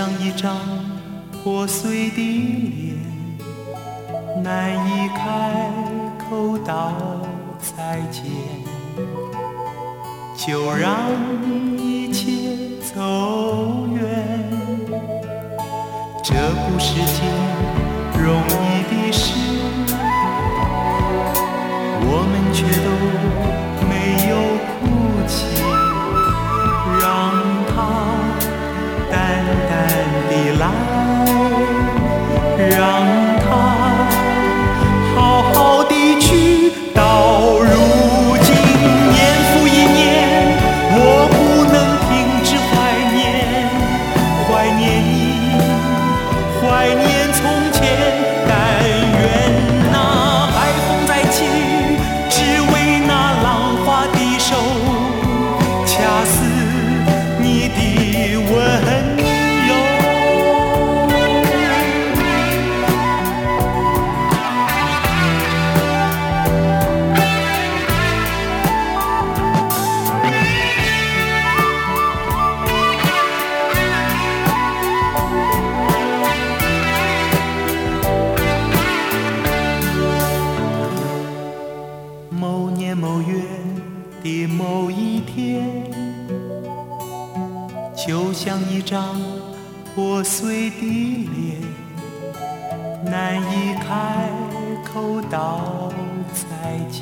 像一张破碎的脸，难以开口道再见，就让一切走远。这不是件容易的事，我们却都没有哭泣，让它淡淡地来，让它好好地去。到如今年复一年，我不能停止怀念，怀念你，怀念从前。但愿那海风再起，只为那浪花的手，恰似你的温柔。某年某月的某一天，就像一张破碎的脸，难以开口道再见，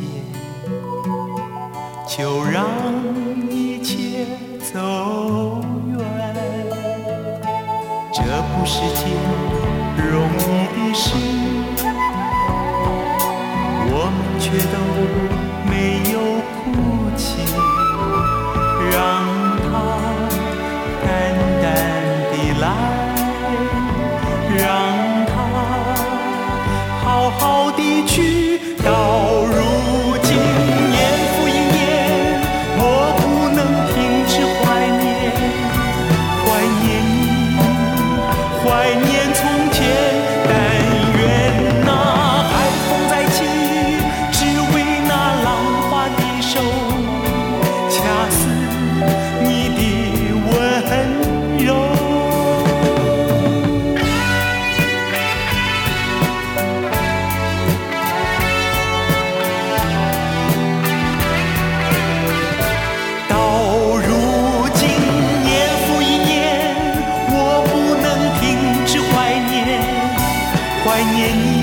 就让一切走远。这不是件容易的事，我们却都没有哭泣，让它淡淡地来，让它好好地去。到如今年复一年，我不能停止怀念，怀念你，怀念从前。但愿那海风再起，只为那浪花的手，恰似你的温柔。到如今年复一年，我不能停止怀念，怀念你，